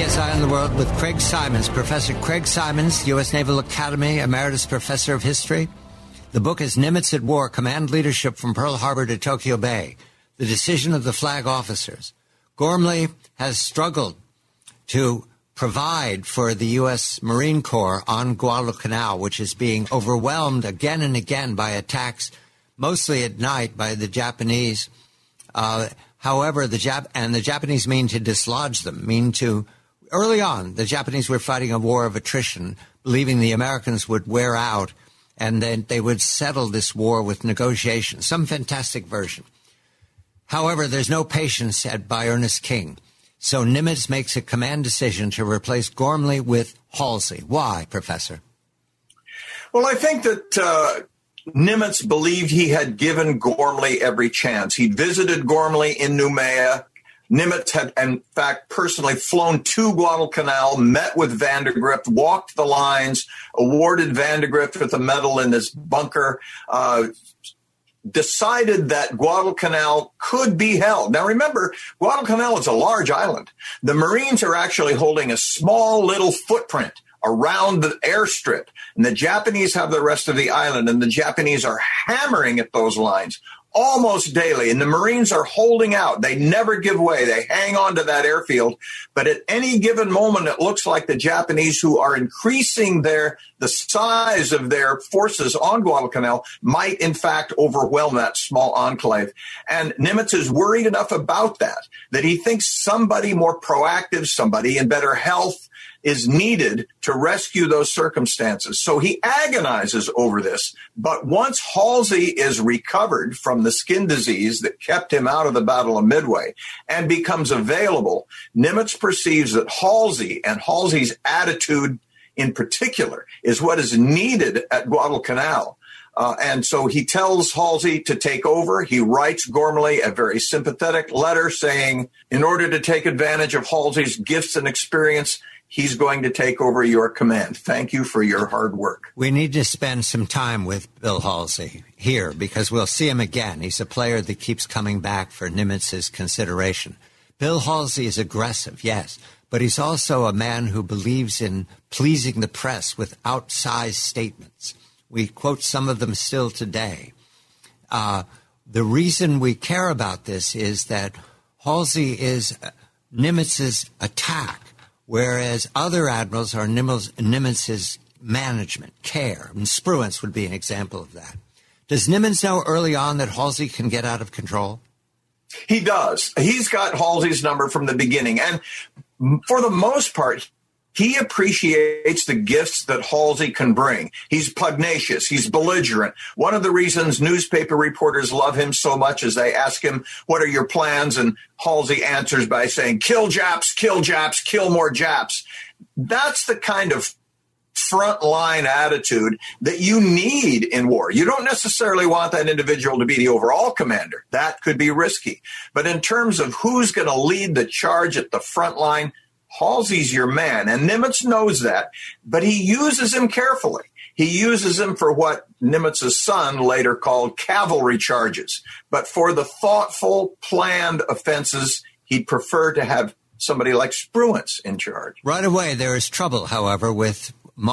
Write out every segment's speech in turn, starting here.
KSI on the World with Craig Simons. Professor Craig Simons, U.S. Naval Academy Emeritus Professor of History. The book is Nimitz at War, Command Leadership from Pearl Harbor to Tokyo Bay, the decision of the flag officers. Gormley has struggled to provide for the U.S. Marine Corps on Guadalcanal, which is being overwhelmed again and again by attacks, mostly at night by the Japanese. However, the Japanese mean to dislodge them, early on, the Japanese were fighting a war of attrition, believing the Americans would wear out, and then they would settle this war with negotiations, some fantastic version. However, there's no patience by Ernest King. So Nimitz makes a command decision to replace Gormley with Halsey. Why, Professor? Well, I think that Nimitz believed he had given Gormley every chance. He'd visited Gormley in Noumea. Nimitz had, in fact, personally flown to Guadalcanal, met with Vandegrift, walked the lines, awarded Vandegrift with a medal in his bunker, decided that Guadalcanal could be held. Now, remember, Guadalcanal is a large island. The Marines are actually holding a small little footprint around the airstrip, and the Japanese have the rest of the island, and the Japanese are hammering at those lines almost daily, and the Marines are holding out. They never give way. They hang on to that airfield. But at any given moment, it looks like the Japanese, who are increasing the size of their forces on Guadalcanal, might in fact overwhelm that small enclave. And Nimitz is worried enough about that he thinks somebody more proactive, somebody in better health, is needed to rescue those circumstances. So he agonizes over this. But once Halsey is recovered from the skin disease that kept him out of the Battle of Midway and becomes available, Nimitz perceives that Halsey and Halsey's attitude in particular is what is needed at Guadalcanal. And so he tells Halsey to take over. He writes Gormley a very sympathetic letter saying, in order to take advantage of Halsey's gifts and experience, he's going to take over your command. Thank you for your hard work. We need to spend some time with Bill Halsey here because we'll see him again. He's a player that keeps coming back for Nimitz's consideration. Bill Halsey is aggressive, yes, but he's also a man who believes in pleasing the press with outsized statements. We quote some of them still today. The reason we care about this is that Halsey is Nimitz's attack, whereas other admirals are Nimitz's management, care. And Spruance would be an example of that. Does Nimitz know early on that Halsey can get out of control? He does. He's got Halsey's number from the beginning. And for the most part, he appreciates the gifts that Halsey can bring. He's pugnacious. He's belligerent. One of the reasons newspaper reporters love him so much is they ask him, what are your plans? And Halsey answers by saying, kill Japs, kill more Japs. That's the kind of frontline attitude that you need in war. You don't necessarily want that individual to be the overall commander. That could be risky. But in terms of who's going to lead the charge at the front line, Halsey's your man, and Nimitz knows that, but he uses him carefully. He uses him for what Nimitz's son later called cavalry charges. But for the thoughtful, planned offenses, he'd prefer to have somebody like Spruance in charge. Right away, there is trouble, however, with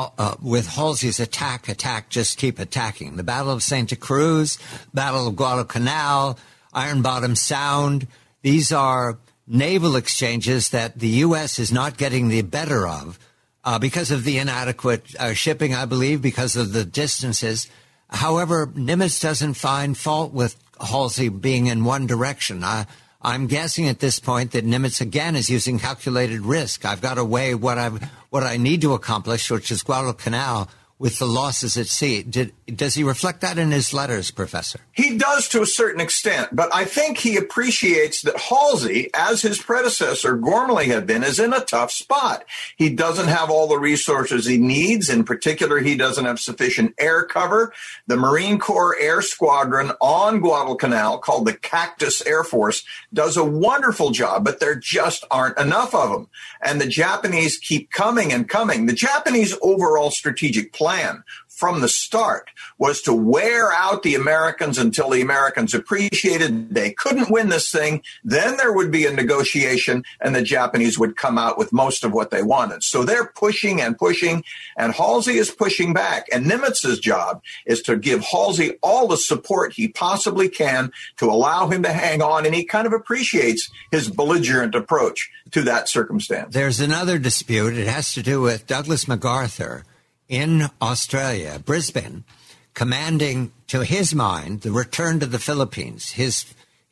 Halsey's attack, just keep attacking. The Battle of Santa Cruz, Battle of Guadalcanal, Iron Bottom Sound, these are naval exchanges that the U.S. is not getting the better of because of the inadequate shipping, I believe, because of the distances. However, Nimitz doesn't find fault with Halsey being in one direction. I'm guessing at this point that Nimitz, again, is using calculated risk. I've got to weigh what I need to accomplish, which is Guadalcanal, with the losses at sea. Does he reflect that in his letters, Professor? He does to a certain extent, but I think he appreciates that Halsey, as his predecessor Gormley had been, is in a tough spot. He doesn't have all the resources he needs. In particular, he doesn't have sufficient air cover. The Marine Corps Air Squadron on Guadalcanal, called the Cactus Air Force, does a wonderful job, but there just aren't enough of them. And the Japanese keep coming and coming. The Japanese overall strategic plan from the start was to wear out the Americans until the Americans appreciated they couldn't win this thing. Then there would be a negotiation and the Japanese would come out with most of what they wanted. So they're pushing and pushing, and Halsey is pushing back. And Nimitz's job is to give Halsey all the support he possibly can to allow him to hang on. And he kind of appreciates his belligerent approach to that circumstance. There's another dispute. It has to do with Douglas MacArthur in Australia, Brisbane, commanding, to his mind, the return to the Philippines. His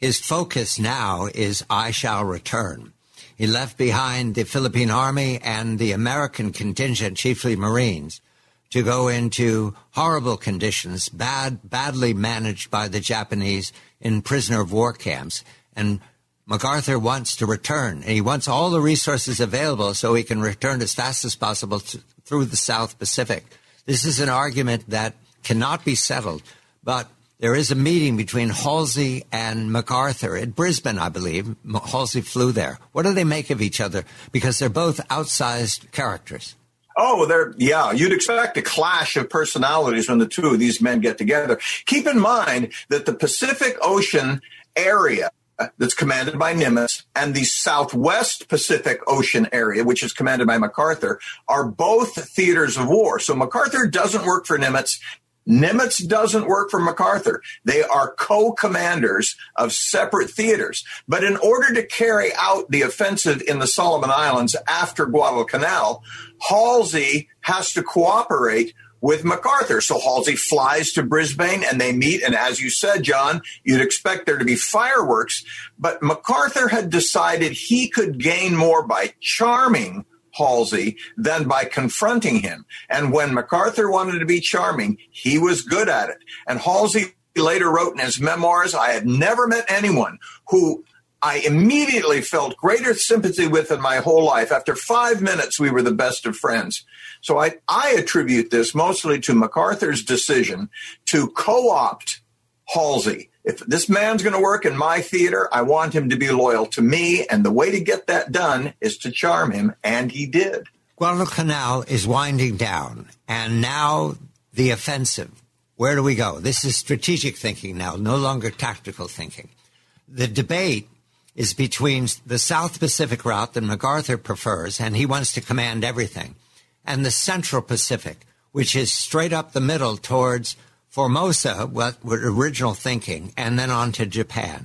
focus now is I shall return. He left behind the Philippine Army and the American contingent, chiefly Marines, to go into horrible conditions, badly managed by the Japanese in prisoner of war camps. And MacArthur wants to return, and he wants all the resources available so he can return as fast as possible through the South Pacific. This is an argument that cannot be settled, but there is a meeting between Halsey and MacArthur at Brisbane, I believe. Halsey flew there. What do they make of each other? Because they're both outsized characters. Oh, you'd expect a clash of personalities when the two of these men get together. Keep in mind that the Pacific Ocean area that's commanded by Nimitz and the Southwest Pacific Ocean area, which is commanded by MacArthur, are both theaters of war. So MacArthur doesn't work for Nimitz. Nimitz doesn't work for MacArthur. They are co-commanders of separate theaters. But in order to carry out the offensive in the Solomon Islands after Guadalcanal, Halsey has to cooperate with MacArthur. So Halsey flies to Brisbane and they meet. And as you said, John, you'd expect there to be fireworks. But MacArthur had decided he could gain more by charming Halsey than by confronting him. And when MacArthur wanted to be charming, he was good at it. And Halsey later wrote in his memoirs, I had never met anyone who I immediately felt greater sympathy with in my whole life. After 5 minutes, we were the best of friends. So I attribute this mostly to MacArthur's decision to co-opt Halsey. If this man's going to work in my theater, I want him to be loyal to me. And the way to get that done is to charm him. And he did. Guadalcanal is winding down. And now the offensive. Where do we go? This is strategic thinking now, no longer tactical thinking. The debate is between the South Pacific route that MacArthur prefers, and he wants to command everything, and the Central Pacific, which is straight up the middle towards Formosa, what original thinking, and then on to Japan.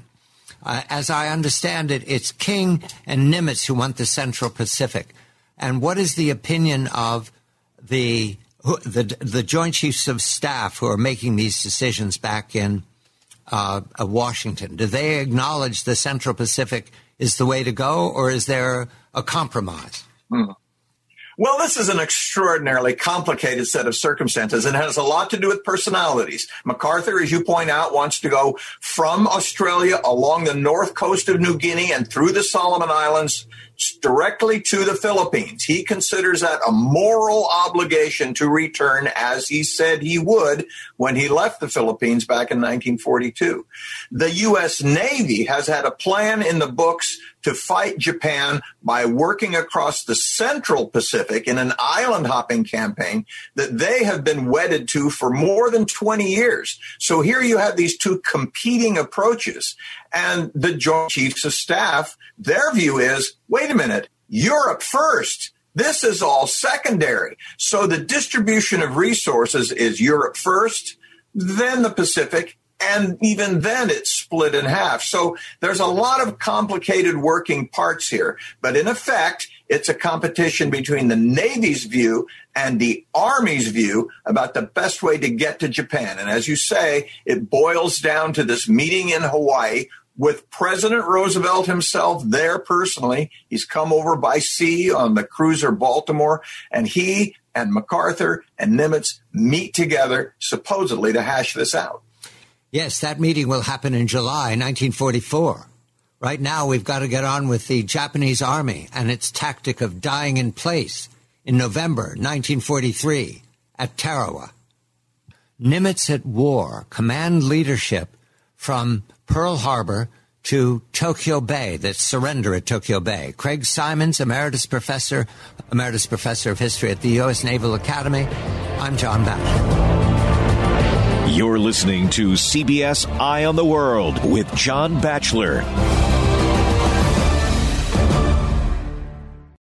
As I understand it, it's King and Nimitz who want the Central Pacific. And what is the opinion of the Joint Chiefs of Staff who are making these decisions back in Washington? Do they acknowledge the Central Pacific is the way to go, or is there a compromise? Well, this is an extraordinarily complicated set of circumstances, and it has a lot to do with personalities. MacArthur, as you point out, wants to go from Australia along the north coast of New Guinea and through the Solomon Islands directly to the Philippines. He considers that a moral obligation to return, as he said he would when he left the Philippines back in 1942. The U.S. Navy has had a plan in the books to fight Japan by working across the Central Pacific in an island-hopping campaign that they have been wedded to for more than 20 years. So here you have these two competing approaches. And the Joint Chiefs of Staff, their view is, wait a minute, Europe first. This is all secondary. So the distribution of resources is Europe first, then the Pacific, and even then it's split in half. So there's a lot of complicated working parts here. But in effect, it's a competition between the Navy's view and the Army's view about the best way to get to Japan. And as you say, it boils down to this meeting in Hawaii with President Roosevelt himself there personally. He's come over by sea on the cruiser Baltimore, and he and MacArthur and Nimitz meet together supposedly to hash this out. Yes, that meeting will happen in July 1944. Right now, we've got to get on with the Japanese Army and its tactic of dying in place in November 1943 at Tarawa. Nimitz at war, command leadership from Pearl Harbor to Tokyo Bay, the surrender at Tokyo Bay. Craig Simons, Emeritus Professor of History at the U.S. Naval Academy. I'm John Batchelor. You're listening to CBS Eye on the World with John Batchelor.